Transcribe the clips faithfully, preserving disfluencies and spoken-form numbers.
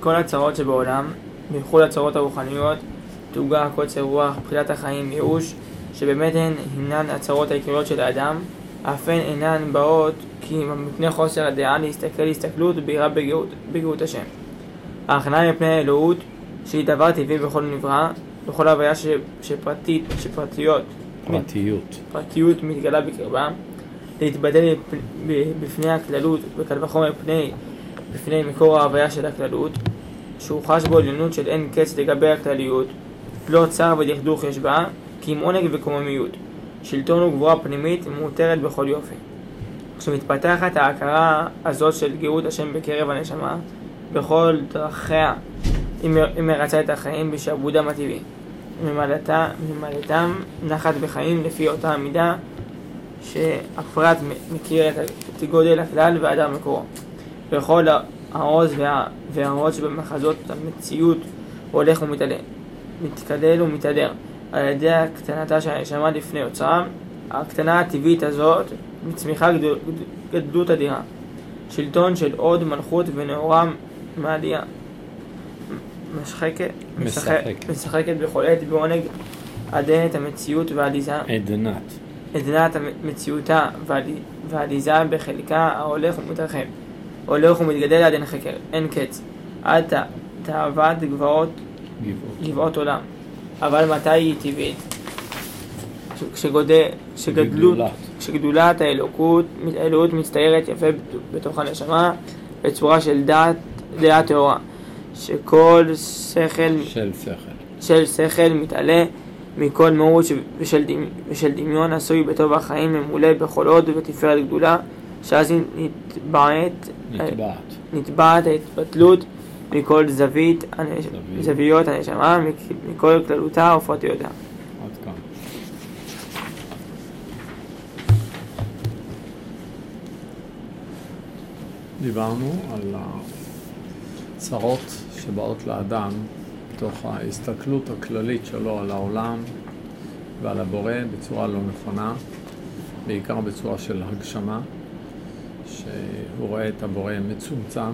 מכל הצרות שבעולם, בכל הצרות הרוחניות, תוגה, קוצר רוח, בחירת החיים, ייאוש, שבאמת הן הינן הצרות העיקריות של האדם, אף הן אינן באות כי מפני חוסר הדעה להסתכל הסתכלות ובירה בגאות, בגאות השם. ההכנעה מפני האלוהות, שהיא דבר טבעי בכל נברא, בכל הוויה שפרטית, שפרטיות, פרטיות. פרטיות מתגלה בקרבה, להתבדל בפני הכללות, וקל וחומר בפני, בפני מקור ההוויה של הכללות, שהוא חש בו עליונות של אין קץ לגבי הכלליות, לא צער ודכדוך יש בה, כי עם עונג וקוממיות, שלטון וגבורה פנימית מותרת בכל יופי. כשמתפתחת ההכרה הזאת של גאות השם בקרב הנשמה, בכל דרכיה, היא מרצה את החיים בשעבודם הטבעי. ממלאתם נחת בחיים לפי אותה המידה שהפרט מכיר את גודל הכלל והאדם מקורו. בכל העוז וה, והעוז שבמחזות המציאות הולך ומתעלה, מתקדל ומתהדר על ידי הקטנתה של הנשמה לפני יוצרה. הקטנה הטבעית הזאת מצמיחה גדול, גדלות אדירה, שלטון של עוד מלכות ונאורה מעלייה, משחקת, משחקת, משחקת בכל עת בעונג עדנת המציאות ועליזה, עדנת עדנת מציאותה ועליזה בחלקה ההולך ומתרחב, הולך ומתגדל עד אין חקר, אין קץ, עד תאוות גבעות, גבעות עולם. אבל מתי היא טבעית? כשגודל, כשגדלות, כשגדולת האלוקות, האלוהות מצטיירת יפה בתוך הנשמה בצורה של דעת, דעת טהורה, שכל שכל, של שכל, של שכל מתעלה מכל מהות ושל, ושל דמיון עשוי בטוב החיים ממולא בכל עוד ובתפארת גדולה, שאז היא נטבעת, נטבעת, נטבעת ההתבטלות מכל זווית, זוויות הנשמה, מכל כללותה ופרטיותה. עד כאן. דיברנו על הצרות שבאות לאדם בתוך ההסתכלות הכללית שלו על העולם ועל הבורא בצורה לא נכונה, בעיקר בצורה של הגשמה, שהוא רואה את הבורא מצומצם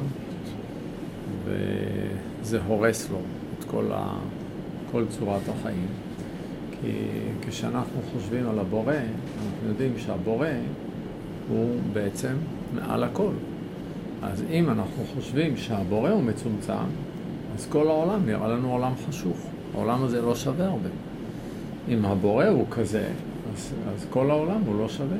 וזה הורס לו את כל, ה... כל צורת החיים. כי כשאנחנו חושבים על הבורא, אנחנו יודעים שהבורא הוא בעצם מעל הכל. אז אם אנחנו חושבים שהבורא הוא מצומצם, אז כל העולם נראה לנו עולם חשוך. העולם הזה לא שווה הרבה. אם הבורא הוא כזה, אז, אז כל העולם הוא לא שווה.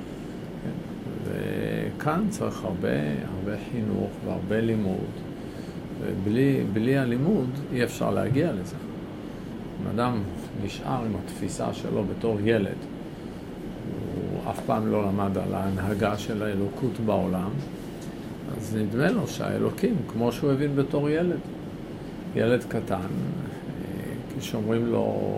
וכאן צריך הרבה, הרבה חינוך והרבה לימוד. ובלי, בלי הלימוד אי אפשר להגיע לזה. אם אדם נשאר עם התפיסה שלו בתור ילד, הוא אף פעם לא למד על ההנהגה של האלוקות בעולם, אז נדמה לו שהאלוקים, כמו שהוא הבין בתור ילד, ילד קטן, כשאומרים לו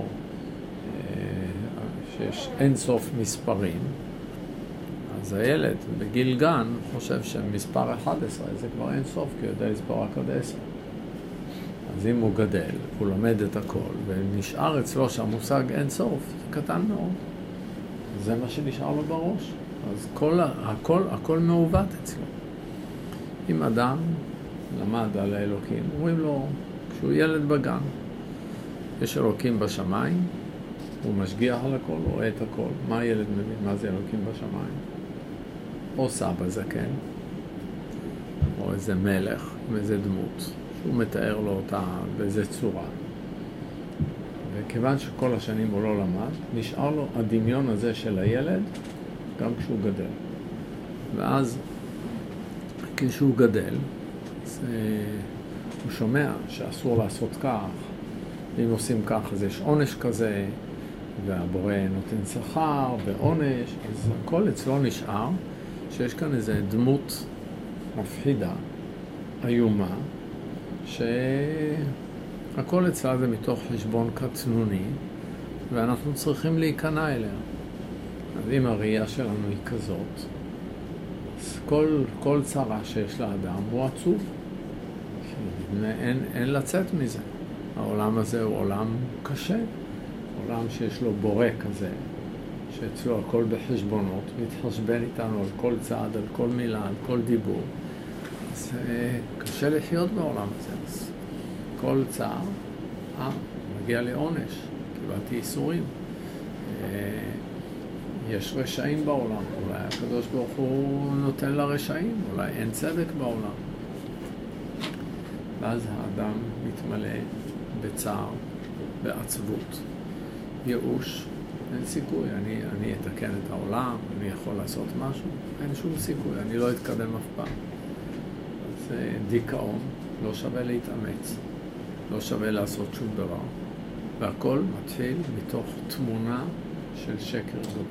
שיש אין סוף מספרים, אז הילד בגיל גן חושב שמספר אחד עשרה זה כבר אין סוף, כי הוא יודע לספר רק עד עשר. אז אם הוא גדל, הוא לומד את הכל, ונשאר אצלו שהמושג אין סוף, זה קטן מאוד. זה מה שנשאר לו בראש. אז כל, הכל, הכל מעוות אצלו. אם אדם למד על האלוקים, אומרים לו, כשהוא ילד בגן, יש אלוקים בשמיים, הוא משגיח על הכל, הוא רואה את הכל. מה הילד מבין? מה זה אלוקים בשמיים? או סבא זקן, או איזה מלך, או איזה דמות, שהוא מתאר לו אותה באיזה צורה. וכיוון שכל השנים הוא לא למד, נשאר לו הדמיון הזה של הילד גם כשהוא גדל. ואז כשהוא גדל, אז, אה, הוא שומע שאסור לעשות כך, ואם עושים כך אז יש עונש כזה, והבורא נותן שכר ועונש, אז הכל אצלו נשאר שיש כאן איזה דמות מפחידה, איומה, שהכל אצלה זה מתוך חשבון קטנוני, ואנחנו צריכים להיכנע אליה. אז אם הראייה שלנו היא כזאת, אז כל, כל צרה שיש לאדם הוא עצוב. אין, אין לצאת מזה. העולם הזה הוא עולם קשה, עולם שיש לו בורא כזה, שאצלו הכל בחשבונות, מתחשבן איתנו על כל צעד, על כל מילה, על כל דיבור. אז קשה לחיות בעולם הזה. אז כל צער, אה, מגיע לי עונש, קיבלתי איסורים. יש רשעים בעולם, אולי הקדוש ברוך הוא נותן לרשעים, אולי אין צדק בעולם. ואז האדם מתמלא בצער, בעצבות, ייאוש. אין סיכוי, אני, אני אתקן את העולם, אני יכול לעשות משהו, אין שום סיכוי, אני לא אתקדם אף פעם. אז דיכאון, לא שווה להתאמץ, לא שווה לעשות שום דבר. והכל מתחיל מתוך תמונה של שקר גדול.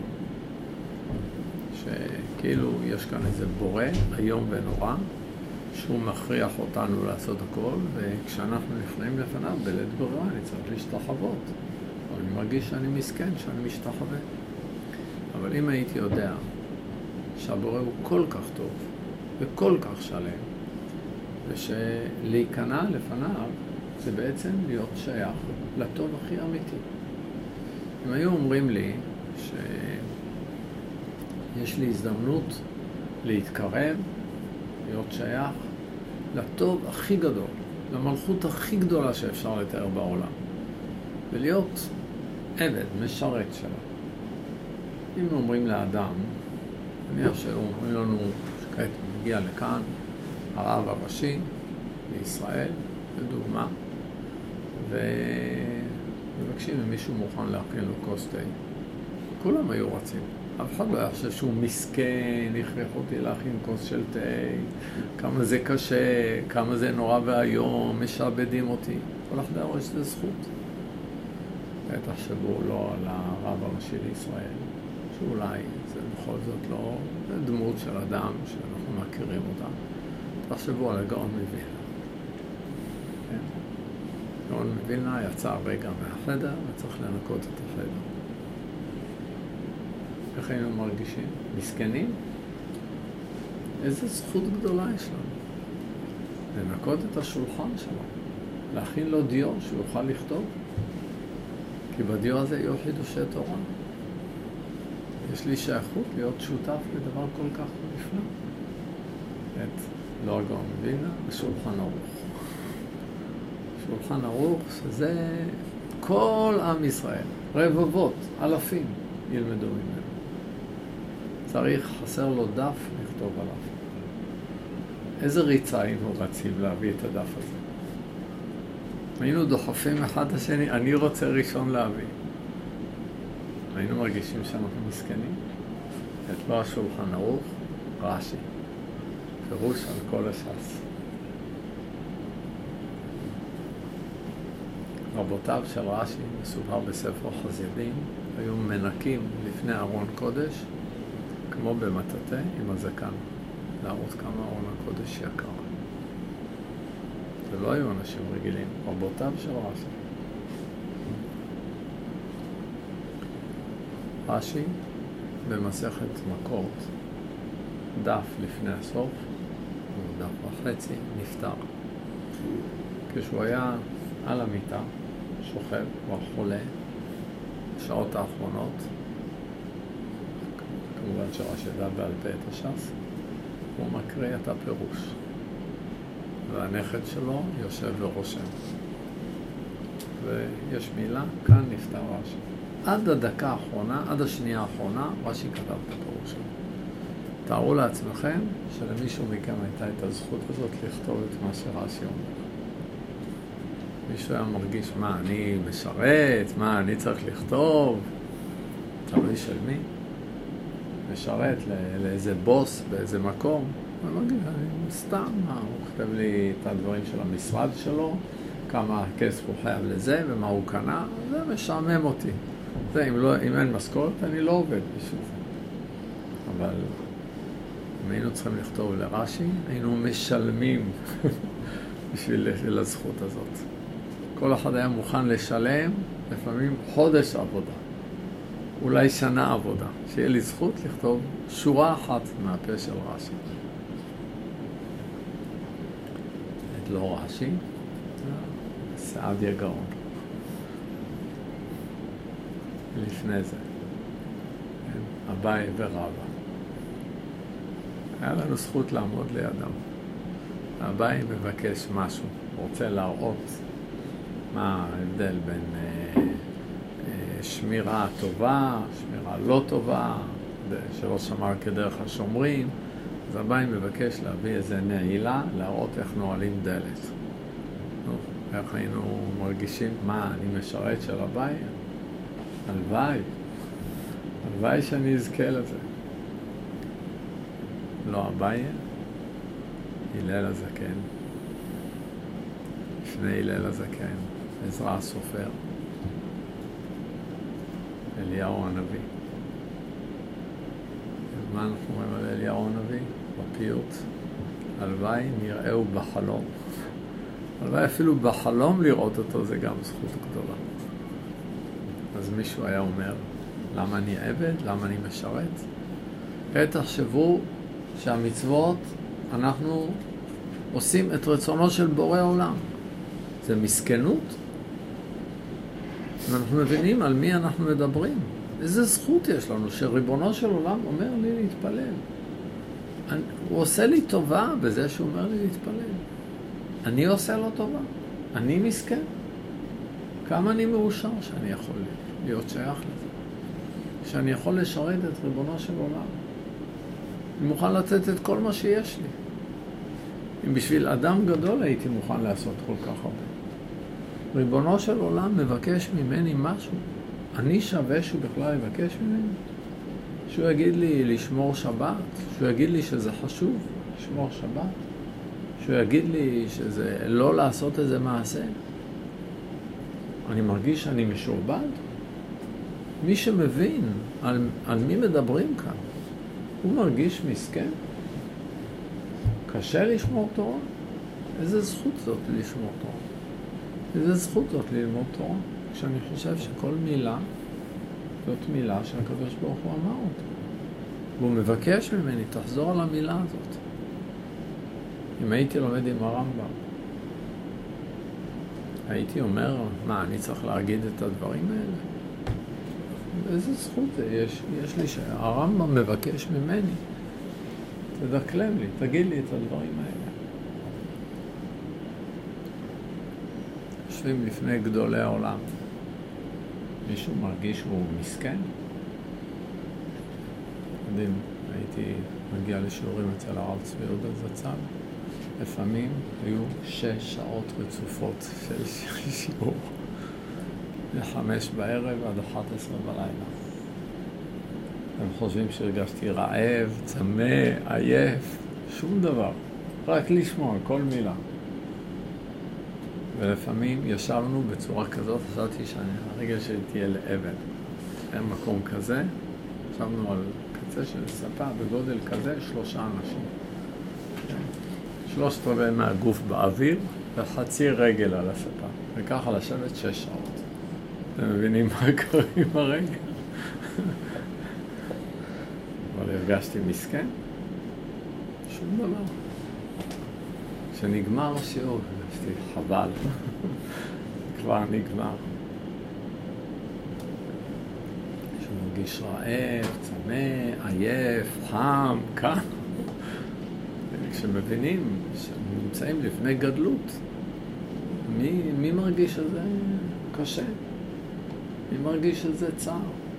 שכאילו יש כאן איזה בורא, היום ונורא, שהוא מכריח אותנו לעשות הכל, וכשאנחנו נכנעים לפניו בלית ברירה, אני צריך להשתחוות. אני מרגיש שאני מסכן, שאני משתחווה. אבל אם הייתי יודע שהבורא הוא כל כך טוב וכל כך שלם, ושלהיכנע לפניו זה בעצם להיות שייך לטוב הכי אמיתי. אם היו אומרים לי שיש לי הזדמנות להתקרב, להיות שייך לטוב הכי גדול, למלכות הכי גדולה שאפשר לתאר בעולם, ולהיות עבד, משרת שלה. אם אומרים לאדם, נניח שאומרים לנו שכעת מגיע לכאן הרב הראשי בישראל, לדוגמה, ומבקשים אם מישהו מוכן להכין לו כוס תה. כולם היו רצים. אף אחד לא היה חושב שהוא מסכן, הכריח אותי להכין כוס של תה, כמה זה קשה, כמה זה נורא והיום, משעבדים אותי. כל אחד היה רואה שזה זכות. תחשבו לא על הרב הראשי לישראל, שאולי זה בכל זאת לא דמות של אדם שאנחנו מכירים אותה. תחשבו על הגאון מווילנה. כן? גאון מווילנה יצא רגע מהחדר וצריך לנקות את החדר. איך היינו מרגישים? מסכנים? איזו זכות גדולה יש לנו. לנקות את השולחן שלו, להכין לו דיו שהוא יוכל לכתוב. כי בדיו הזה יהיו חידושי תורה. יש לי שייכות להיות שותף לדבר כל כך נפלא. את לא הגאון מווילנה, בשולחן ערוך. שולחן ערוך שזה כל עם ישראל, רבבות, אלפים ילמדו ממנו. צריך, חסר לו דף לכתוב עליו. איזה ריצה היינו רצים להביא את הדף הזה? היינו דוחפים אחד השני, אני רוצה ראשון להביא. היינו מרגישים שאנחנו מסכנים. את לא השולחן ערוך, רש"י. פירוש על כל הש"ס. רבותיו של רש"י, מסובר בספר חסידים, היו מנקים לפני ארון קודש, כמו במטאטא עם הזקן, להראות כמה ארון הקודש יקר. זה לא היו אנשים רגילים, רבותיו של רש"י. רש"י במסכת מכות, דף לפני הסוף, או דף וחצי, נפטר. כשהוא היה על המיטה, שוכב, הוא חולה, בשעות האחרונות, כמובן שרש"י ידע בעל פה את הש"ס, הוא מקריא את הפירוש. והנכד שלו יושב ורושם. ויש מילה, כאן נפטר רש"י. עד הדקה האחרונה, עד השנייה האחרונה, רש"י כתב את הפירוש שלו. תארו לעצמכם שלמישהו מכם הייתה את הזכות הזאת לכתוב את מה שרש"י אומר. מישהו היה מרגיש, מה, אני משרת? מה, אני צריך לכתוב? תלוי של מי? משרת לא, לאיזה בוס באיזה מקום? אני לא אגיד, אני סתם, מה, הוא כתב לי את הדברים של המשרד שלו, כמה כסף הוא חייב לזה ומה הוא קנה, זה משעמם אותי. זה, אם, לא, אם אין משכורת, אני לא עובד בשביל זה. אבל אם היינו צריכים לכתוב לרש"י, היינו משלמים בשביל לזכות הזאת. כל אחד היה מוכן לשלם, לפעמים חודש עבודה, אולי שנה עבודה, שיהיה לי זכות לכתוב שורה אחת מהפה של רש"י. את לא רש"י, סעדיה גאון. לפני זה, אביי ורבא. היה לנו זכות לעמוד לידם. הבאי מבקש משהו, הוא רוצה להראות מה ההבדל בין אה, אה, שמירה טובה, שמירה לא טובה, שלא שמר כדרך השומרים. אז הבאי מבקש להביא איזה נעילה, להראות איך נועלים דלת. נו, איך היינו מרגישים, מה, אני משרת של הבאי? הלוואי. הלוואי שאני אזכה לזה. לא הבאי, הלל הזקן. לפני הלל הזקן, עזרא הסופר, אליהו הנביא. מה אנחנו רואים על אליהו הנביא? בפיוט. הלוואי נראהו בחלום. הלוואי אפילו בחלום לראות אותו זה גם זכות גדולה. אז מישהו היה אומר, למה אני עבד? למה אני משרת? תחשבו שהמצוות, אנחנו עושים את רצונו של בורא עולם. זה מסכנות. אנחנו מבינים על מי אנחנו מדברים. איזה זכות יש לנו שריבונו של עולם אומר לי להתפלל. אני, הוא עושה לי טובה בזה שהוא אומר לי להתפלל. אני עושה לו טובה. אני מסכן. כמה אני מאושר שאני יכול להיות שייך לזה. שאני יכול לשרת את ריבונו של עולם. אני מוכן לתת את כל מה שיש לי. אם בשביל אדם גדול הייתי מוכן לעשות כל כך הרבה. ריבונו של עולם מבקש ממני משהו. אני שווה שהוא בכלל יבקש ממני. שהוא יגיד לי לשמור שבת. שהוא יגיד לי שזה חשוב, לשמור שבת. שהוא יגיד לי שזה לא לעשות איזה מעשה. אני מרגיש שאני משורבד. מי שמבין על, על מי מדברים כאן, הוא מרגיש מסכן. קשה לשמור תורה. איזה זכות זאת לשמור תורה? איזה זכות זאת ללמוד תורה? כשאני חושב שכל מילה זאת מילה שהקדוש ברוך הוא אמר אותה. והוא מבקש ממני, תחזור על המילה הזאת. אם הייתי לומד עם הרמב"ם, הייתי אומר, מה, אני צריך להגיד את הדברים האלה? איזה זכות זה? יש, יש לי שהרמב"ם מבקש ממני. תדקלם לי, תגיד לי את הדברים האלה. יושבים לפני גדולי העולם. מישהו מרגיש שהוא מסכן? יודעים, הייתי מגיע לשיעורים אצל הרב צבי יהודה זצ"ל. לפעמים היו שש שעות רצופות של שיעור. מחמש בערב עד אחת עשרה בלילה. הם חושבים שהרגשתי רעב, צמא, עייף, שום דבר. רק לשמוע כל מילה. ולפעמים ישבנו בצורה כזאת, חשבתי שהרגל שלי תהיה לאבן. היה מקום כזה, ישבנו על קצה של ספה בגודל כזה, שלושה אנשים. שלושת רבעי מהגוף באוויר, וחצי רגל על הספה. וככה לשבת שש שעות. אתם מבינים מה קורה עם הרגל? אבל הרגשתי מסכן? שום דבר. כשנגמר השיעור, הרגשתי חבל. כבר נגמר. שמרגיש רעב, צמא, עייף, חם, קר. כשמבינים שנמצאים לפני גדלות, מי, מי מרגיש שזה קשה? מי מרגיש שזה צער?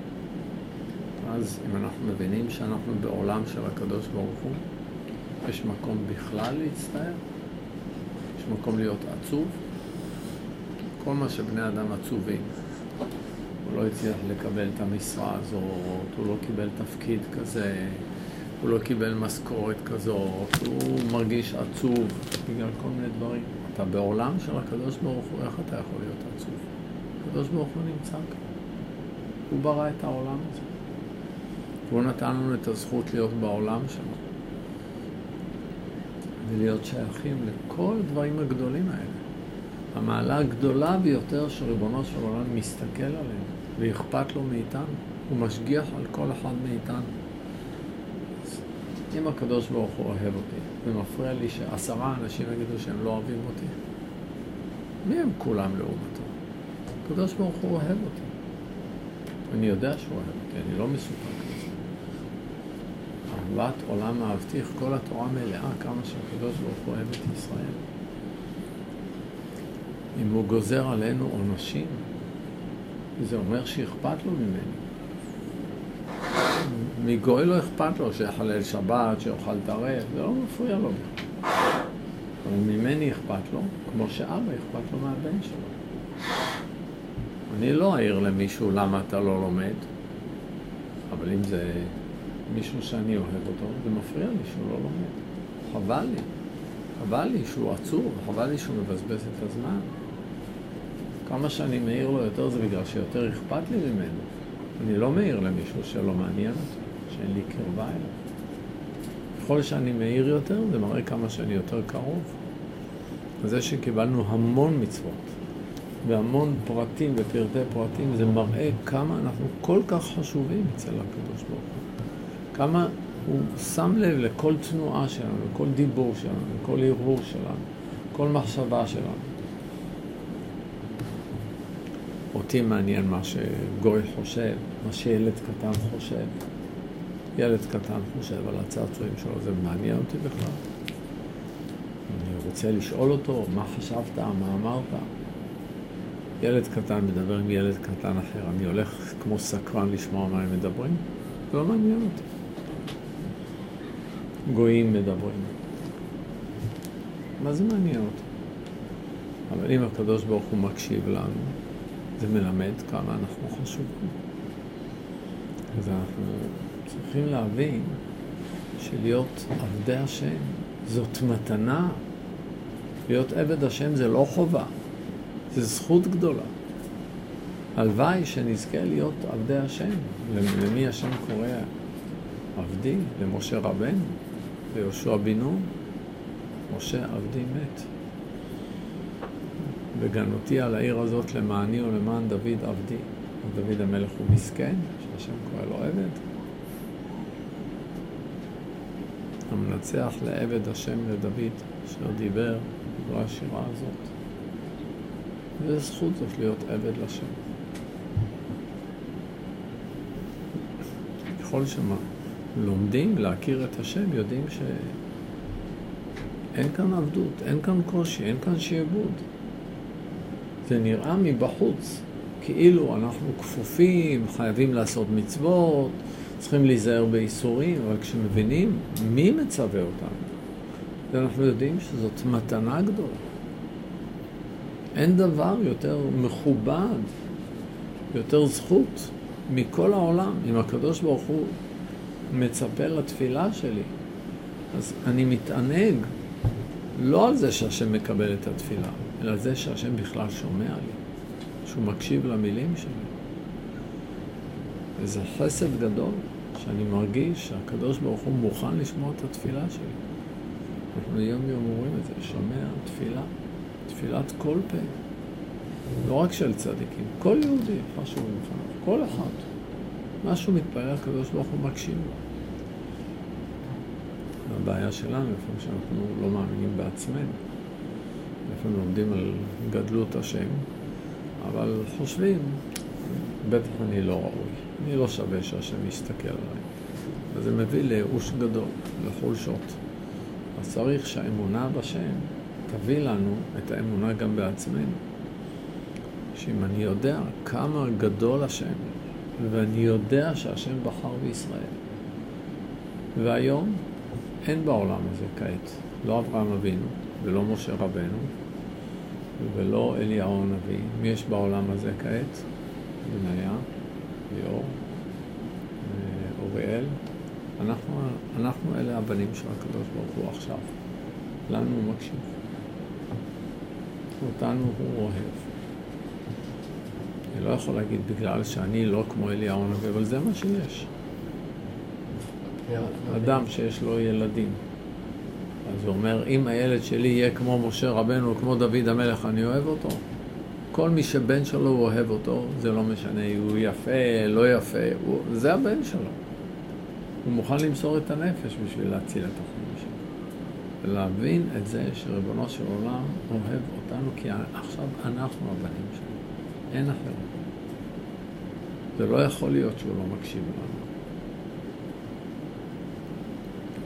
אז אם אנחנו מבינים שאנחנו בעולם של הקדוש ברוך הוא, יש מקום בכלל להצטער? יש מקום להיות עצוב? כל מה שבני אדם עצובים. הוא לא הצליח לקבל את המשרה הזאת, הוא לא קיבל תפקיד כזה, הוא לא קיבל משכורת כזאת, הוא מרגיש עצוב בגלל כל מיני דברים. אתה בעולם של הקדוש ברוך הוא, איך אתה יכול להיות עצוב? הקדוש ברוך הוא נמצא כאן. הוא ברא את העולם הזה. והוא נתן לנו את הזכות להיות בעולם שלנו. ולהיות שייכים לכל הדברים הגדולים האלה. המעלה הגדולה ביותר שריבונו של עולם מסתכל עלינו, ואכפת לו מאיתנו. הוא משגיח על כל אחד מאיתנו. אם הקדוש ברוך הוא אוהב אותי, ומפריע לי שעשרה אנשים יגידו שהם לא אוהבים אותי, מי הם כולם לעומתו? הקדוש ברוך הוא אוהב אותי. אני יודע שהוא אוהב אותי, אני לא מסופק לזה. אהבת עולם אהבתיך, כל התורה מלאה, כמה שהקדוש ברוך הוא אוהב את ישראל. אם הוא גוזר עלינו עונשים, זה אומר שאכפת לו ממני. מגוי לא אכפת לו שיחלל שבת, שיאכל טרף, זה לא מפריע לו. אבל ממני אכפת לו, כמו שאבא אכפת לו מהבן שלו. אני לא אעיר למישהו למה אתה לא לומד, אבל אם זה מישהו שאני אוהב אותו, זה מפריע לי שהוא לא לומד. חבל לי. חבל לי שהוא עצור, חבל לי שהוא מבזבז את הזמן. כמה שאני מעיר לו יותר זה בגלל שיותר אכפת לי ממנו. אני לא מעיר למישהו שלא מעניין אותו, שאין לי קרבה אליו. ככל שאני מעיר יותר, זה מראה כמה שאני יותר קרוב. אז זה שקיבלנו המון מצוות, והמון פרטים ופרטי פרטים, זה מראה כמה אנחנו כל כך חשובים אצל הקדוש ברוך הוא. כמה הוא שם לב לכל תנועה שלנו, לכל דיבור שלנו, לכל ערעור שלנו, כל מחשבה שלנו. אותי מעניין מה שגוי חושב, מה שילד קטן חושב. ילד קטן חושב על הצעצועים שלו, זה מעניין אותי בכלל. אני רוצה לשאול אותו, מה חשבת, מה אמרת? ילד קטן מדבר עם ילד קטן אחר, אני הולך כמו סקרן לשמוע מה הם מדברים? זה לא מעניין אותי. גויים מדברים. מה זה מעניין אותי? אבל אם הקדוש ברוך הוא מקשיב לנו, זה מלמד כמה אנחנו חשובים. אז אנחנו צריכים להבין שלהיות עבדי השם זאת מתנה. להיות עבד השם זה לא חובה, זה זכות גדולה. הלוואי שנזכה להיות עבדי השם. למי השם קורא עבדי? למשה רבנו, ליהושע בן נון. משה עבדי מת. וגנותי על העיר הזאת למעני ולמען דוד עבדי. דוד המלך הוא מסכן, שהשם קורא לו עבד. המנצח לעבד השם לדוד, אשר דיבר, זו השירה הזאת. וזו זכות זאת להיות עבד לשם. ככל שמה לומדים להכיר את השם, יודעים שאין כאן עבדות, אין כאן קושי, אין כאן שיעבוד. זה נראה מבחוץ, כאילו אנחנו כפופים, חייבים לעשות מצוות, צריכים להיזהר באיסורים, אבל כשמבינים מי מצווה אותנו, אנחנו יודעים שזאת מתנה גדולה. אין דבר יותר מכובד, יותר זכות מכל העולם. אם הקדוש ברוך הוא מצפה לתפילה שלי, אז אני מתענג לא על זה שהשם מקבל את התפילה, אלא על זה שהשם בכלל שומע לי, שהוא מקשיב למילים שלי. וזה חסד גדול שאני מרגיש שהקדוש ברוך הוא מוכן לשמוע את התפילה שלי. אנחנו יום יום אומרים את זה, שומע תפילה, תפילת כל פה, לא רק של צדיקים, כל יהודי חשוב ממך, כל אחד. משהו מתפלל, הקדוש ברוך הוא מקשיב לו. הבעיה שלנו, לפעמים שאנחנו לא מאמינים בעצמנו, לפעמים לומדים על גדלות השם, אבל חושבים, בטח אני לא ראוי, אני לא שווה שהשם יסתכל עליי. אז זה מביא לייאוש גדול, לחולשות. אז צריך שהאמונה בשם תביא לנו את האמונה גם בעצמנו. שאם אני יודע כמה גדול השם, ואני יודע שהשם בחר בישראל, והיום אין בעולם הזה כעת, לא אברהם אבינו, ולא משה רבנו, ולא אליהו הנביא. מי יש בעולם הזה כעת? בניה, ליאור, אוריאל. אנחנו, אנחנו אלה הבנים של הקדוש ברוך הוא עכשיו. לנו הוא מקשיב. אותנו הוא אוהב. אני לא יכול להגיד בגלל שאני לא כמו אליהו הנביא, אבל זה מה שיש. אדם שיש לו ילדים. אז הוא אומר, אם הילד שלי יהיה כמו משה רבנו או כמו דוד המלך, אני אוהב אותו. כל מי שבן שלו הוא אוהב אותו, זה לא משנה, הוא יפה, לא יפה, הוא, זה הבן שלו. הוא מוכן למסור את הנפש בשביל להציל את החיים שלו. ולהבין את זה שריבונו של עולם אוהב אותנו, כי עכשיו אנחנו הבנים שלו. אין אחר. זה לא יכול להיות שהוא לא מקשיב לנו.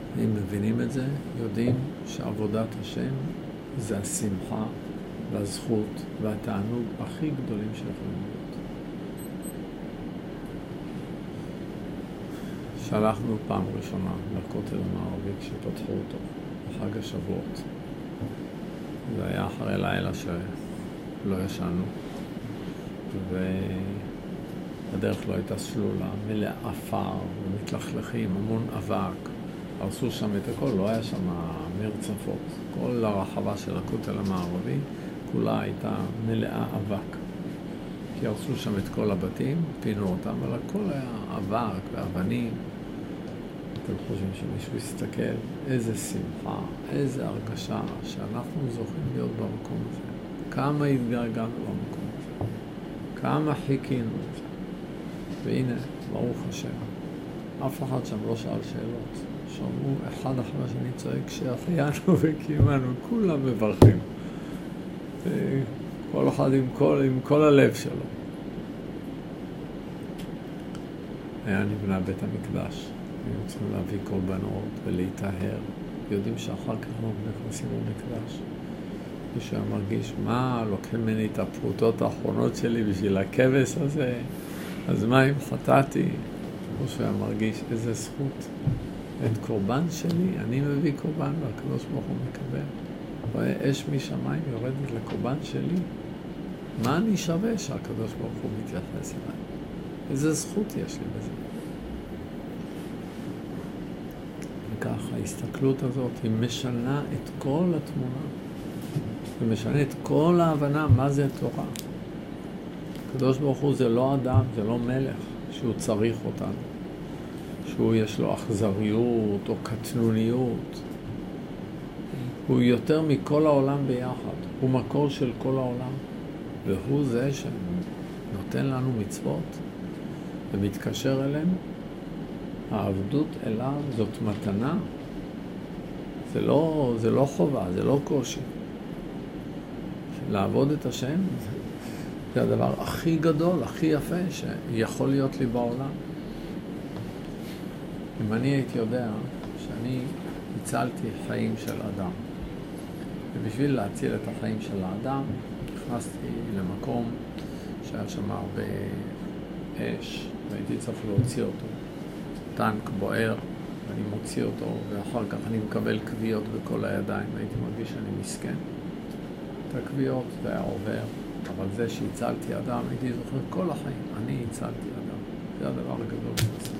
אם מבינים את זה, יודעים שעבודת השם זה השמחה והזכות והתענוג הכי גדולים שיכולים להיות. שלחנו פעם ראשונה לכותל המערבי כשפתחו אותו, בחג השבועות. זה היה אחרי לילה שלא ישנו, והדרך לא הייתה סלולה, מלא עפר ומתלכלכים, המון אבק. הרסו שם את הכל, לא היה שם מרצפות. כל הרחבה של הכותל המערבי כולה הייתה מלאה אבק. כי הרסו שם את כל הבתים, פינו אותם, אבל הכל היה אבק ואבנים. אתם חושבים שמישהו יסתכל, איזה שמחה, איזה הרגשה שאנחנו זוכים להיות במקום הזה. כמה התגעגענו במקום הזה, כמה חיכינו את זה. והנה, ברוך השם, אף אחד שם לא שאל שאלות. שמעו אחד אחרי השני צועק שהחיינו וקיימנו, כולם מברכים. כל אחד עם כל, עם כל הלב שלו. היה נבנה בית המקדש. הם צריכים להביא קורבנות ולהיטהר. יודעים שאחר כך לא נכנסים למקדש. מישהו היה מרגיש, מה, לוקחים ממני את הפרוטות האחרונות שלי בשביל הכבש הזה? אז מה אם חטאתי? או שהוא היה מרגיש, איזה זכות. את קורבן שלי, אני מביא קורבן והקדוש ברוך הוא מקבל. רואה אש משמיים יורדת לקורבן שלי. מה אני שווה שהקדוש ברוך הוא מתייחס אליי? איזה זכות יש לי בזה? וכך ההסתכלות הזאת היא משנה את כל התמונה. היא משנה את כל ההבנה מה זה תורה. הקדוש ברוך הוא זה לא אדם, זה לא מלך שהוא צריך אותנו. שהוא יש לו אכזריות או קטנוניות. הוא יותר מכל העולם ביחד. הוא מקור של כל העולם. והוא זה שנותן לנו מצוות ומתקשר אלינו. העבדות אליו זאת מתנה. זה לא, זה לא חובה, זה לא קושי. לעבוד את השם זה הדבר הכי גדול, הכי יפה שיכול להיות לי בעולם. אם אני הייתי יודע שאני הצלתי חיים של אדם, ובשביל להציל את החיים של האדם, נכנסתי למקום שהיה שם הרבה אש, והייתי צריך להוציא אותו. טנק בוער, ואני מוציא אותו, ואחר כך אני מקבל קביעות בכל הידיים, והייתי מרגיש שאני מסכן. את הקביעות זה היה עובר, אבל זה שהצלתי אדם, הייתי זוכר כל החיים, אני הצלתי אדם. זה הדבר הגדול שעשיתי.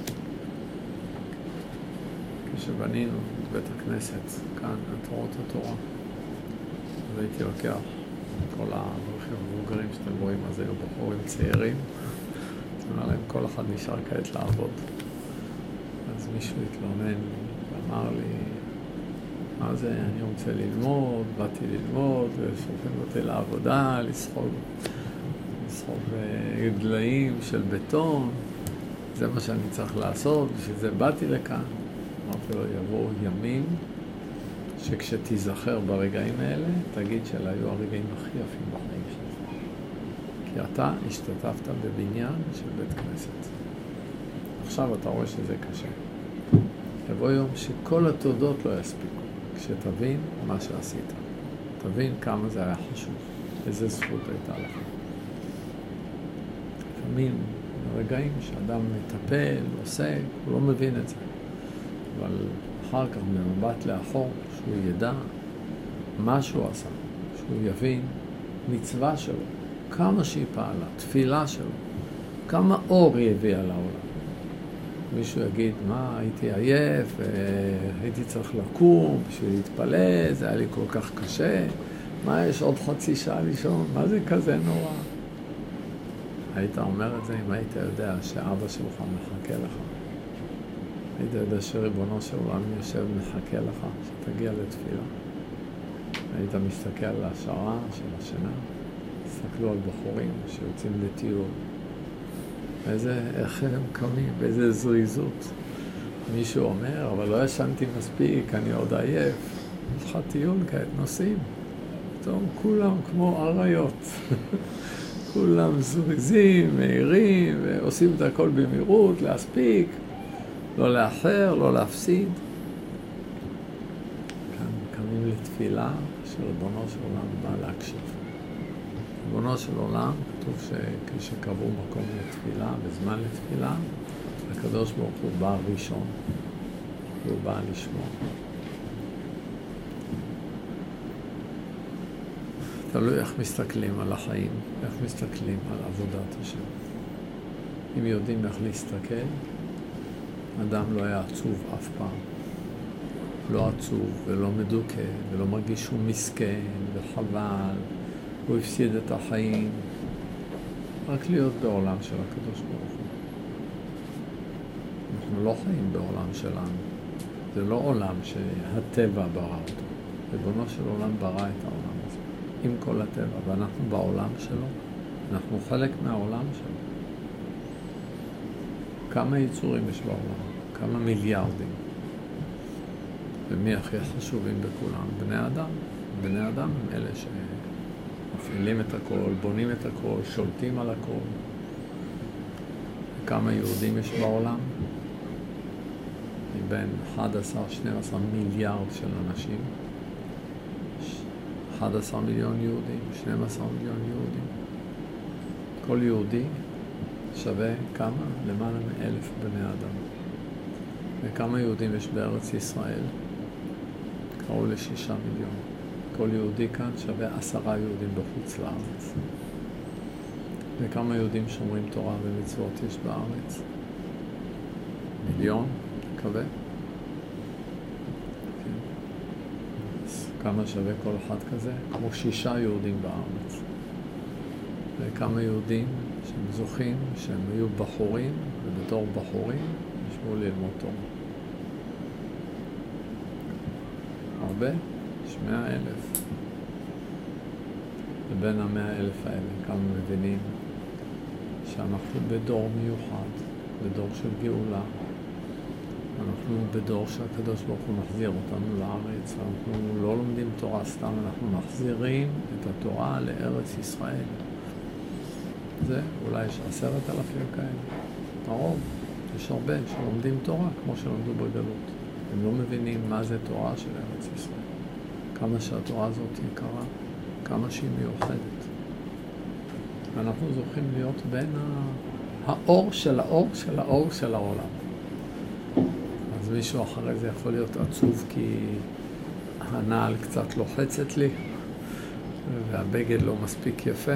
כשבנינו את בית הכנסת, כאן, את אורות התורה, אז הייתי לוקח כל האברכים המבוגרים שאתם רואים, אז היו בחורים צעירים, אמר להם, כל אחד נשאר כעת לעבוד. אז מישהו התלונן ואמר לי, מה זה, אני רוצה ללמוד, באתי ללמוד, ושולחים אותי לעבודה, לסחוב, לסחוב דליים של בטון, זה מה שאני צריך לעשות, בשביל זה באתי לכאן. אמרתי לו, יבואו ימים שכשתיזכר ברגעים האלה, תגיד שאלה היו הרגעים הכי יפים בחיים שלך. כי אתה השתתפת בבניין של בית כנסת. עכשיו אתה רואה שזה קשה. יבוא יום שכל התודות לא יספיקו, כשתבין מה שעשית. תבין כמה זה היה חשוב, איזה זכות הייתה לך. לפעמים רגעים שאדם מטפל, עושה, הוא לא מבין את זה. אבל אחר כך במבט לאחור, שהוא ידע מה שהוא עשה, שהוא יבין מצווה שלו, כמה שהיא פעלה, תפילה שלו, כמה אור היא הביאה לעולם. מישהו יגיד, מה, הייתי עייף, הייתי צריך לקום בשביל להתפלל, זה היה לי כל כך קשה, מה, יש עוד חצי שעה לישון, מה זה כזה נורא? היית אומר את זה אם היית יודע שאבא שלך מחכה לך. היית יודע שריבונו של עולם יושב מחכה לך, שתגיע לתפילה. היית מסתכל על השערה של השינה, תסתכלו על בחורים שיוצאים לטיול. איזה, איך הם קמים, באיזה זריזות. מישהו אומר, אבל לא ישנתי מספיק, אני עוד עייף. יש לך טיול כעת, נוסעים. פתאום כולם כמו אריות. כולם זריזים, מהירים, ועושים את הכל במהירות, להספיק. לא לאחר, לא להפסיד. התפילה של ריבונו של עולם בא להקשיב. ריבונו של עולם, כתוב שכשקבעו מקום לתפילה, בזמן לתפילה, הקדוש ברוך הוא בא ראשון, והוא בא לשמוע. תלוי איך מסתכלים על החיים, איך מסתכלים על עבודת השם. אם יודעים איך להסתכל, אדם לא היה עצוב אף פעם. לא עצוב ולא מדוכא ולא מרגיש שהוא מסכן וחבל, הוא הפסיד את החיים. רק להיות בעולם של הקדוש ברוך הוא. אנחנו לא חיים בעולם שלנו. זה לא עולם שהטבע ברא אותו. ריבונו של עולם ברא את העולם הזה. עם כל הטבע, ואנחנו בעולם שלו. אנחנו חלק מהעולם שלו. כמה יצורים יש בעולם? כמה מיליארדים? ומי הכי חשובים בכולם? בני אדם. בני אדם הם אלה שמפעילים את הכל, בונים את הכל, שולטים על הכל. וכמה יהודים יש בעולם? מבין אחד עשר עד שנים עשר מיליארד של אנשים. אחד עשר מיליון יהודים, שנים עשר מיליון יהודים. כל יהודי שווה כמה? למעלה מאלף בני אדם. וכמה יהודים יש בארץ ישראל? קראו לשישה מיליון. כל יהודי כאן שווה עשרה יהודים בחוץ לארץ. וכמה יהודים שומרים תורה ומצוות יש בארץ? מיליון, מקווה. כן. אז כמה שווה כל אחד כזה? כמו שישה יהודים בארץ. וכמה יהודים שהם זוכים, שהם היו בחורים, ובתור בחורים ישבו ללמוד תורה. הרבה? יש מאה אלף. ובין המאה אלף האלה, כמה מבינים שאנחנו בדור מיוחד, בדור של גאולה. אנחנו בדור שהקדוש ברוך הוא מחזיר אותנו לארץ. אנחנו לא לומדים תורה סתם, אנחנו מחזירים את התורה לארץ ישראל. זה אולי יש עשרת אלפים כאלה. הרוב, יש הרבה שלומדים תורה כמו שלומדו בגלות. הם לא מבינים מה זה תורה של ארץ ישראל. כמה שהתורה הזאת יקרה, כמה שהיא מיוחדת. ואנחנו זוכים להיות בין האור של האור של האור של העולם. אז מישהו אחרי זה יכול להיות עצוב כי הנעל קצת לוחצת לי והבגד לא מספיק יפה.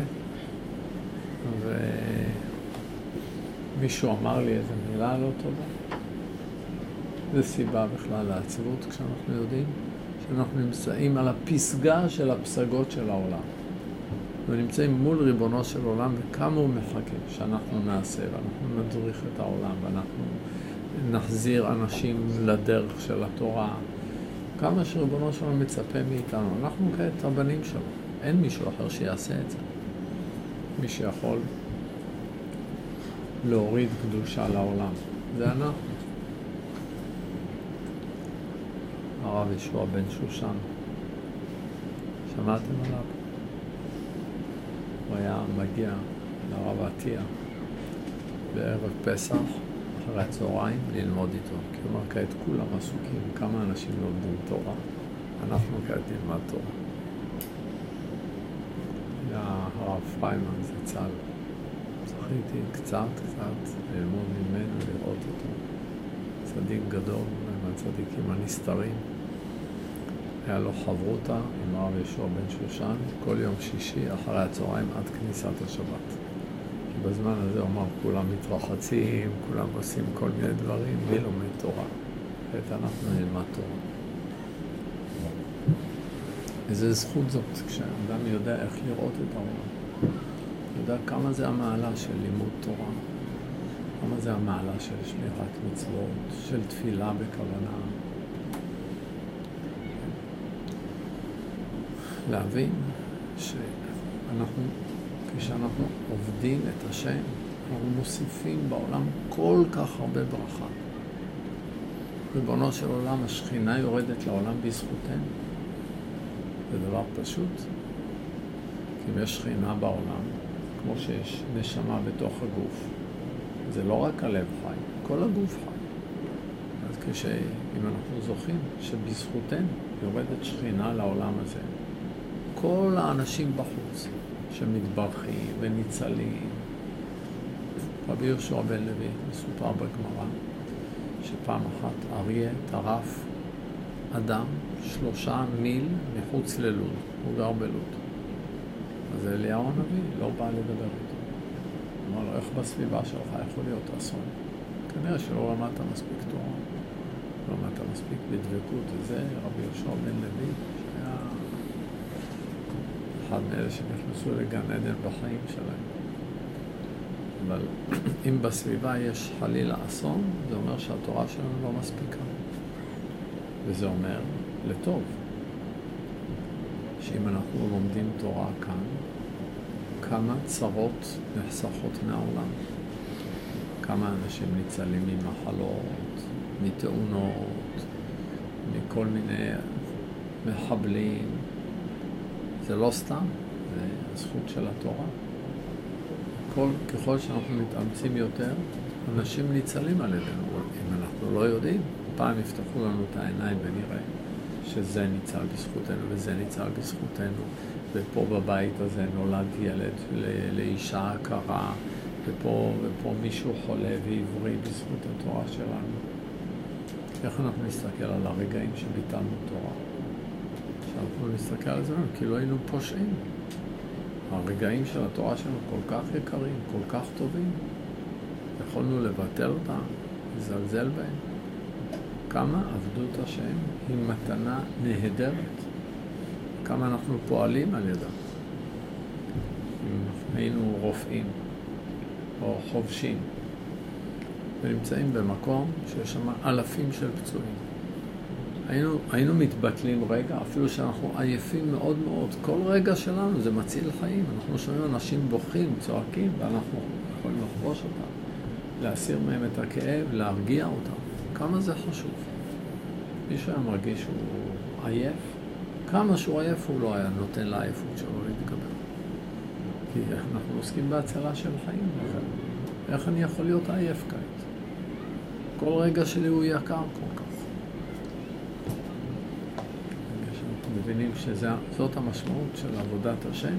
ומישהו אמר לי איזה מילה לא טובה. זה סיבה בכלל לעצבות כשאנחנו יודעים שאנחנו נמצאים על הפסגה של הפסגות של העולם. ונמצאים מול ריבונו של עולם, וכמה הוא מחכה שאנחנו נעשה, ואנחנו נדריך את העולם, ואנחנו נחזיר אנשים לדרך של התורה. כמה שריבונו של עולם מצפה מאיתנו. אנחנו כעת רבנים שלו. אין מישהו אחר שיעשה את זה. מי שיכול להוריד קדושה לעולם. זה אנחנו. הרב ישוע בן שושן. שמעתם עליו? הוא היה מגיע לרב עטיה בערב פסח, אחרי הצהריים, ללמוד איתו. כי הוא אומר, כעת כולם עסוקים, כמה אנשים לומדים תורה. אנחנו כעת נלמד תורה. היה הרב פריימן, זה צהל. זכיתי קצת, קצת, ללמוד ממנו, לראות אותו. צדיק גדול, מהצדיקים הנסתרים. היה לו חברותה עם הרב ישוע בן שושן, כל יום שישי אחרי הצהריים עד כניסת השבת. כי בזמן הזה הוא אמר, כולם מתרחצים, כולם עושים כל מיני דברים, מי לומד תורה? ואת אנחנו נלמד תורה. איזו זכות זאת, כשאדם יודע איך לראות את העולם. יודע כמה זה המעלה של לימוד תורה, כמה זה המעלה של שמירת מצוות, של תפילה בכוונה. להבין שאנחנו, כשאנחנו עובדים את השם, אנחנו מוסיפים בעולם כל כך הרבה ברכה. ריבונו של עולם, השכינה יורדת לעולם בזכותנו. זה דבר פשוט. כי אם יש שכינה בעולם, כמו שיש נשמה בתוך הגוף, זה לא רק הלב חי, כל הגוף חי. אז כשאם אנחנו זוכים שבזכותנו יורדת שכינה לעולם הזה. כל האנשים בחוץ שמתברכים וניצלים. רבי יהושע בן לוי, מסופר בגמרא, שפעם אחת אריה טרף אדם שלושה מיל מחוץ ללוד, הוא גר בלוד. אז אליהו הנביא לא בא לדבר איתו. הוא אמר לו, איך בסביבה שלך יכול להיות אסון? כנראה שלא למדת מספיק תורה, לא למדת מספיק בדבקות. וזה רבי יהושע בן לוי, שהיה אחד מאלה שנכנסו לגן עדן בחיים שלהם. אבל אם בסביבה יש חלילה אסון, זה אומר שהתורה שלנו לא מספיקה. וזה אומר לטוב. שאם אנחנו לומדים תורה כאן, כמה צרות נחסכות מהעולם. כמה אנשים ניצלים ממחלות, מתאונות, מכל מיני מחבלים. זה לא סתם, זה הזכות של התורה. כל, ככל שאנחנו מתאמצים יותר, אנשים ניצלים על ידינו. אם אנחנו לא יודעים, פעם יפתחו לנו את העיניים ונראה שזה ניצל בזכותנו וזה ניצל בזכותנו. ופה בבית הזה נולד ילד לאישה הכרה, ופה, ופה מישהו חולה ועברי בזכות התורה שלנו. איך אנחנו נסתכל על הרגעים שביטלנו תורה? שאנחנו נסתכל על זה, כאילו היינו פושעים. הרגעים של התורה שלנו כל כך יקרים, כל כך טובים. יכולנו לבטל אותם, לזלזל בהם. כמה עבדות השם היא מתנה נהדרת. כמה אנחנו פועלים על ידה. אם היינו רופאים או חובשים ונמצאים במקום שיש שם אלפים של פצועים. היינו, היינו מתבטלים רגע, אפילו שאנחנו עייפים מאוד מאוד. כל רגע שלנו זה מציל חיים. אנחנו שומעים אנשים בוכים, צועקים, ואנחנו יכולים לחבוש אותם, להסיר מהם את הכאב, להרגיע אותם. כמה זה חשוב. מישהו היה מרגיש שהוא עייף, כמה שהוא עייף הוא לא היה נותן לעייפות שלו להתגבר. כי אנחנו עוסקים בהצלה של חיים. איך אני יכול להיות עייף כעת? כל רגע שלי הוא יקר כל כך. אנחנו מבינים שזאת המשמעות של עבודת השם.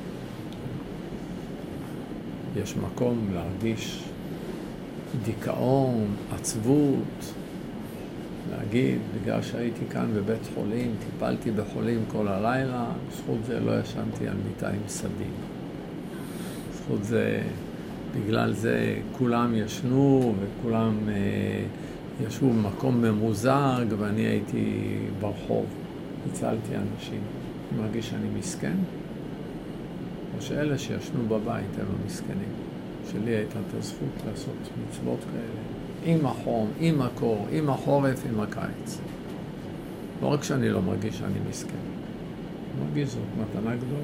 יש מקום להרגיש דיכאון, עצבות, להגיד, בגלל שהייתי כאן בבית חולים, טיפלתי בחולים כל הלילה, בזכות זה לא ישנתי על מיטה עם סדים. בזכות זה, בגלל זה כולם ישנו וכולם אה, ישבו במקום ממוזג ואני הייתי ברחוב, הצלתי אנשים. אני מרגיש שאני מסכן? או שאלה שישנו בבית הם המסכנים. שלי הייתה את הזכות לעשות מצוות כאלה. עם החום, עם הקור, עם החורף, עם הקיץ. לא רק שאני לא מרגיש שאני מסכן. אני מרגיש זאת מתנה גדולה.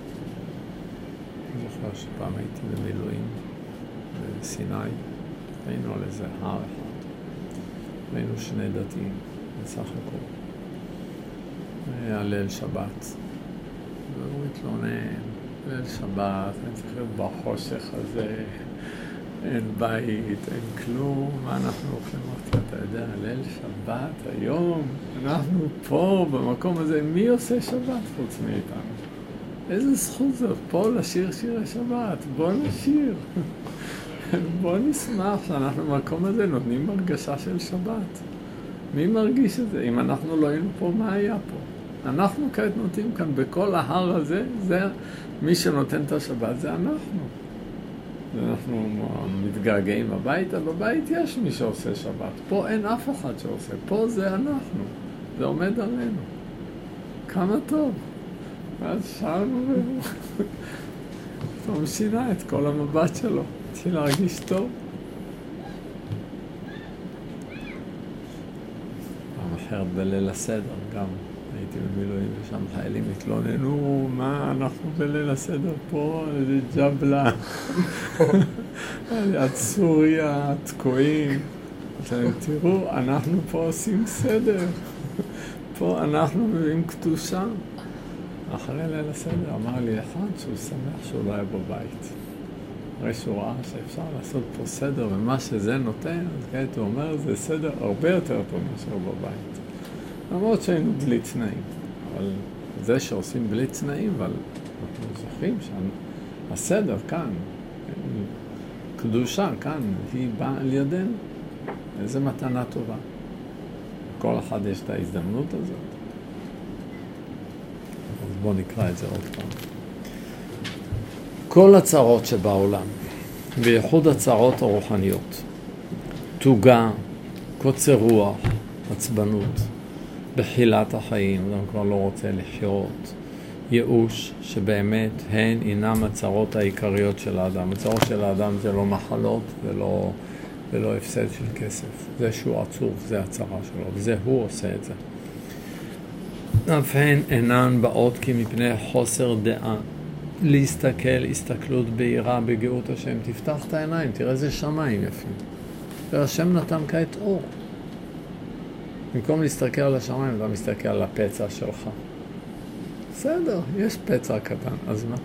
אני זוכר שפעם הייתי במילואים בסיני, היינו על איזה הר אחד. היינו שני דתיים, בסך הכל. היה ליל שבת. והוא התלונן, ליל שבת, אני צריך להיות בחושך הזה. אין בית, אין כלום, מה אנחנו הולכים? אתה יודע, ליל שבת, היום, אנחנו פה, במקום הזה, מי עושה שבת חוץ מאיתנו? איזה זכות זאת, פה לשיר שירי שבת, בוא נשיר. בוא נשמח שאנחנו במקום הזה נותנים הרגשה של שבת. מי מרגיש את זה? אם אנחנו לא היינו פה, מה היה פה? אנחנו כעת נותנים כאן בכל ההר הזה, זה מי שנותן את השבת, זה אנחנו. אנחנו מתגעגעים הביתה, בבית יש מי שעושה שבת. פה אין אף אחד שעושה, פה זה אנחנו. זה עומד עלינו. כמה טוב. ואז שרנו והוא פתאום שינה את כל המבט שלו. התחיל להרגיש טוב. פעם אחרת בליל הסדר גם. הייתי במילואים ושם חיילים התלוננו, מה אנחנו בליל הסדר פה, איזה ג'בלה, עד סוריה, תקועים. תראו, אנחנו פה עושים סדר, פה אנחנו מביאים קדושה. אחרי ליל הסדר אמר לי אחד שהוא שמח שהוא לא היה בבית. הרי שהוא ראה שאפשר לעשות פה סדר, ומה שזה נותן, אז כעת הוא אומר, זה סדר הרבה יותר טוב מאשר בבית. למרות שהיינו בלי תנאים. אבל זה שעושים בלי תנאים, אבל אנחנו זוכרים שהסדר כאן, קדושה כאן, היא באה על ידינו. איזו מתנה טובה. כל אחד יש את ההזדמנות הזאת. אז בואו נקרא את זה עוד פעם. כל הצרות שבעולם, בייחוד הצרות הרוחניות, תוגה, קוצר רוח, עצבנות, בחילת החיים, אדם כבר לא רוצה לחיות, ייאוש, שבאמת הן אינם הצרות העיקריות של האדם. הצרות של האדם זה לא מחלות ולא, ולא הפסד של כסף. זה שהוא עצוב, זה הצרה שלו, וזה הוא עושה את זה. אף הן אינן באות כי מפני חוסר דעה. להסתכל, הסתכלות בהירה בגאות השם. תפתח את העיניים, תראה איזה שמיים יפים. והשם נתן כעת אור. במקום להסתכל על השמיים, אתה מסתכל על הפצע שלך. בסדר, יש פצע קטן, אז מה?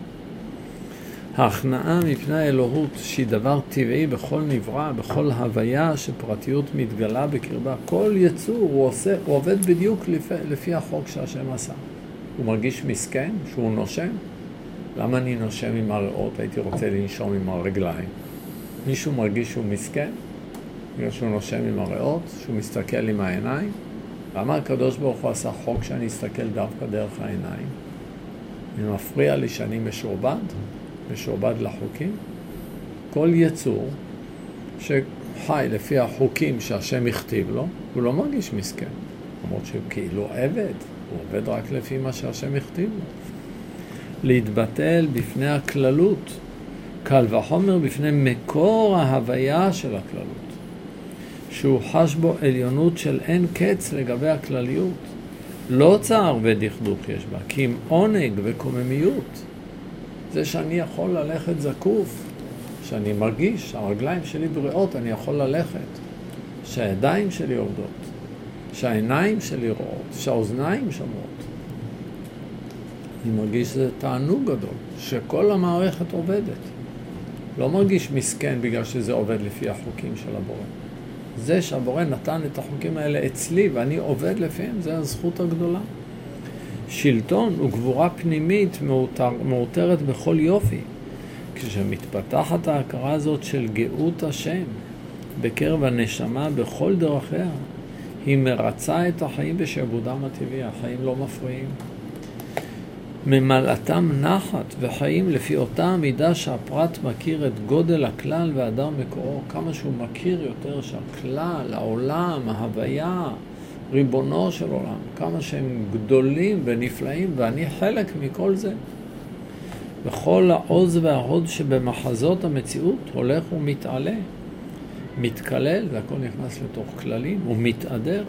ההכנעה מפני האלוהות, שהיא דבר טבעי בכל נברא, בכל הוויה שפרטיות מתגלה בקרבה. כל יצור הוא, עושה, הוא עובד בדיוק לפי, לפי החוק שהשם עשה. הוא מרגיש מסכן שהוא נושם. למה אני נושם עם הריאות? הייתי רוצה לנשום עם הרגליים. מישהו מרגיש שהוא מסכן? בגלל שהוא נושם עם הריאות, שהוא מסתכל עם העיניים. למה הקדוש ברוך הוא עשה חוק שאני אסתכל דווקא דרך העיניים? אני מפריע לי שאני משורבד, משורבד לחוקים. כל יצור שחי לפי החוקים שהשם הכתיב לו, הוא לא מרגיש מסכן. למרות שהוא כאילו עבד, הוא עובד רק לפי מה שהשם הכתיב לו. להתבטל בפני הכללות, קל וחומר בפני מקור ההוויה של הכללות. שהוא חש בו עליונות של אין קץ לגבי הכלליות. לא צער ודכדוך יש בה, כי עם עונג וקוממיות. זה שאני יכול ללכת זקוף, שאני מרגיש שהרגליים שלי בריאות, אני יכול ללכת. שהידיים שלי עובדות, שהעיניים שלי רואות, שהאוזניים שמות. אני מרגיש שזה תענוג גדול, שכל המערכת עובדת. לא מרגיש מסכן בגלל שזה עובד לפי החוקים של הבורא. זה שהבורא נתן את החוקים האלה אצלי ואני עובד לפיהם, זה הזכות הגדולה. שלטון וגבורה פנימית מאותר, מאותרת בכל יופי. כשמתפתחת ההכרה הזאת של גאות השם בקרב הנשמה בכל דרכיה, היא מרצה את החיים בשעבודם הטבעי, החיים לא מפריעים. ממלאתם נחת וחיים לפי אותה המידה שהפרט מכיר את גודל הכלל והאדם מקורו, כמה שהוא מכיר יותר שהכלל, העולם, ההוויה, ריבונו של עולם, כמה שהם גדולים ונפלאים, ואני חלק מכל זה. וכל העוז וההוד שבמחזות המציאות הולך ומתעלה, מתקלל, והכל נכנס לתוך כללים, ומתעדר.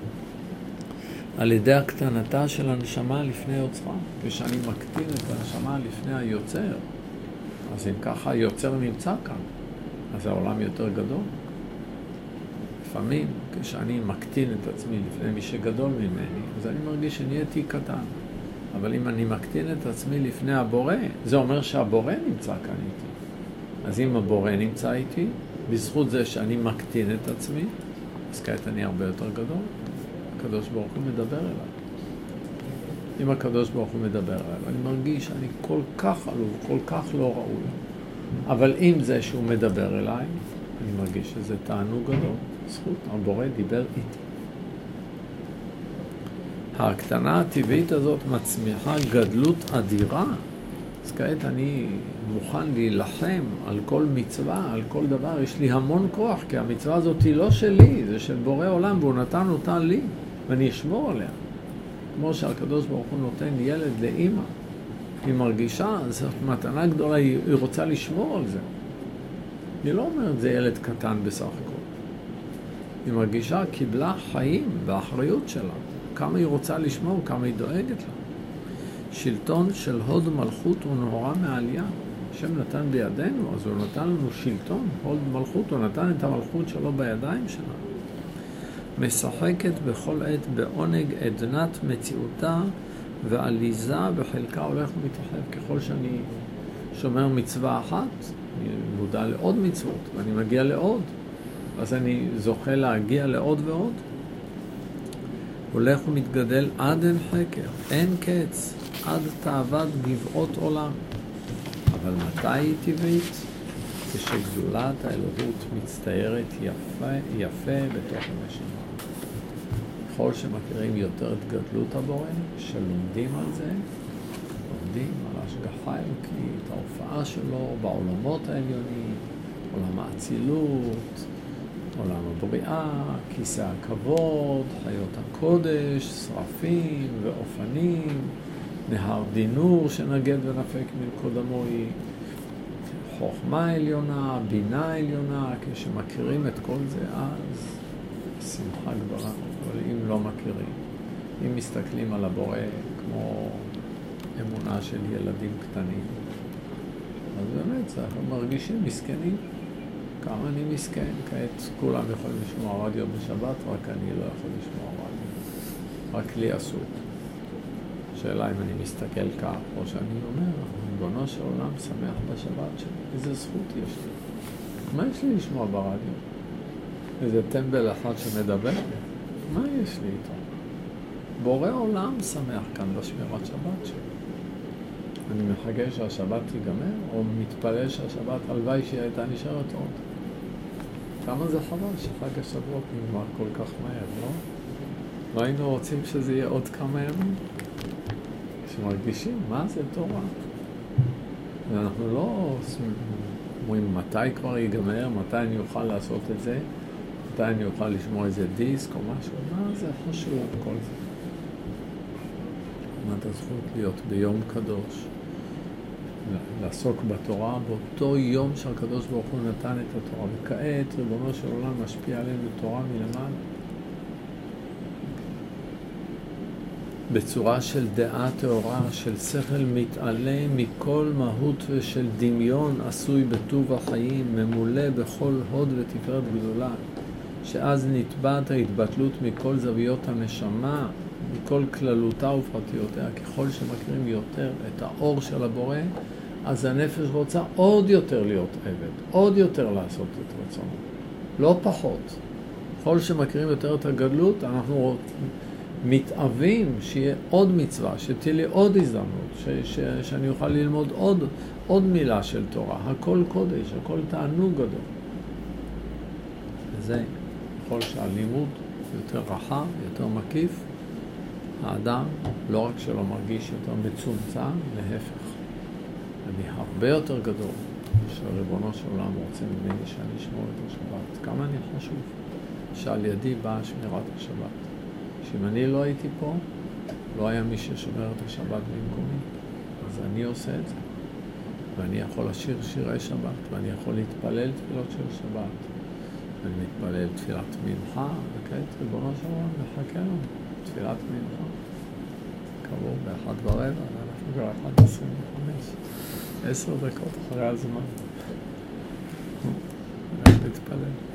על ידי הקטנתה של הנשמה לפני יוצרה. כשאני מקטין את הנשמה לפני היוצר, אז אם ככה היוצר נמצא כאן, אז העולם יותר גדול. לפעמים כשאני מקטין את עצמי לפני מי שגדול ממני, אז אני מרגיש שנהייתי קטן. אבל אם אני מקטין את עצמי לפני הבורא, זה אומר שהבורא נמצא כאן איתי. אז אם הבורא נמצא איתי, בזכות זה שאני מקטין את עצמי, אז כעת אני הרבה יותר גדול. הקדוש ברוך הוא מדבר אליי. אם הקדוש ברוך הוא מדבר אליי, אני מרגיש שאני כל כך עלוב, כל כך לא ראוי. אבל אם זה שהוא מדבר אליי, אני מרגיש שזה תענוג גדול. זכות, הבורא דיבר איתי. ההקטנה הטבעית הזאת מצמיחה גדלות אדירה. אז כעת אני מוכן להילחם על כל מצווה, על כל דבר. יש לי המון כוח, כי המצווה הזאת היא לא שלי, זה של בורא עולם, והוא נתן אותה לי, ואני אשמור עליה. כמו שהקדוש ברוך הוא נותן ילד לאמא. היא מרגישה, זאת מתנה גדולה, היא רוצה לשמור על זה. היא לא אומרת, זה ילד קטן בסך הכל. היא מרגישה, קיבלה חיים באחריות שלה. כמה היא רוצה לשמור, כמה היא דואגת לה. שלטון של הוד מלכות הוא נורא מעלייה. השם נתן בידינו, אז הוא נתן לנו שלטון, הוד מלכות, הוא נתן את המלכות שלו בידיים שלנו. משחקת בכל עת בעונג עדנת מציאותה ועליזה בחלקה הולך ומתרחב. ככל שאני שומר מצווה אחת, אני מודע לעוד מצוות, ואני מגיע לעוד. אז אני זוכה להגיע לעוד ועוד. הולך ומתגדל עד אין חקר, אין קץ, עד תאוות גבעות עולם. אבל מתי היא טבעית? כשגדולת האלוהות מצטיירת יפה, יפה בתוך הנשמה. ככל שמכירים יותר את גדלות הבורא, שלומדים על זה, לומדים על השגחה אלוקית, ההופעה שלו בעולמות העליונים, עולם האצילות, עולם הבריאה, כיסא הכבוד, חיות הקודש, שרפים ואופנים, נהר דינור שנגד ונפק מקודמוי, חוכמה עליונה, בינה עליונה. כשמכירים את כל זה, אז שמחה גדולה. אבל אם לא מכירים, אם מסתכלים על הבורא כמו אמונה של ילדים קטנים, אז באמת אנחנו מרגישים מסכנים. כמה אני מסכן, כעת כולם יכולים לשמוע רדיו בשבת, רק אני לא יכול לשמוע רדיו. רק לי עסוק. שאלה אם אני מסתכל כך, או שאני אומר, ריבונו של עולם שמח בשבת שלי, איזה זכות יש לי. מה יש לי לשמוע ברדיו? איזה טמבל אחד שמדבר? מה יש לי איתו? בורא עולם שמח כאן בשמירת שבת שלי. אני מחכה שהשבת תיגמר, או מתפלל שהשבת, הלוואי שהיא הייתה נשארת עוד. כמה זה חבל שחג השבועות נגמר כל כך מהר, לא? לא היינו רוצים שזה יהיה עוד כמה ימים? שמרגישים, מה זה תורה? ואנחנו לא אומרים מתי כבר ייגמר, מתי אני אוכל לעשות את זה, מתי אני אוכל לשמוע איזה דיסק או משהו, מה זה חשוב כל זה? מה את הזכות להיות ביום קדוש, לעסוק בתורה באותו יום שהקדוש ברוך הוא נתן את התורה, וכעת ריבונו של עולם משפיע עלינו בתורה מלמעלה. בצורה של דעה תאורה, של שכל מתעלה מכל מהות ושל דמיון עשוי בטוב החיים, ממולא בכל הוד ותפארת גדולה, שאז נטבעת ההתבטלות מכל זוויות הנשמה, מכל כללותה ופרטיותיה. ככל שמכירים יותר את האור של הבורא, אז הנפש רוצה עוד יותר להיות עבד, עוד יותר לעשות את רצונו, לא פחות. ככל שמכירים יותר את הגדלות, אנחנו מתאבים שיהיה עוד מצווה, שתהיה לי עוד הזדמנות, ש- ש- שאני אוכל ללמוד עוד, עוד מילה של תורה. הכל קודש, הכל תענוג גדול. וזה, ככל שהלימוד יותר רחב, יותר מקיף, האדם לא רק שלא מרגיש יותר מצומצם, להפך. אני הרבה יותר גדול, שריבונו של עולם רוצה ממני שאני אשמור את השבת. כמה אני חשוב שעל ידי באה שמירת השבת. שאם אני לא הייתי פה, לא היה מי ששומר את השבת במקומי. אז אני עושה את זה. ואני יכול לשיר שירי שבת, ואני יכול להתפלל תפילות של שבת. ואני מתפלל תפילת מנחה, וכעת ריבונו של עולם מחכה לנו. תפילת מנחה. קרוב באחת ורבע, אנחנו כבר אחת עשרים וחמש. עשר דקות אחרי הזמן. רק להתפלל.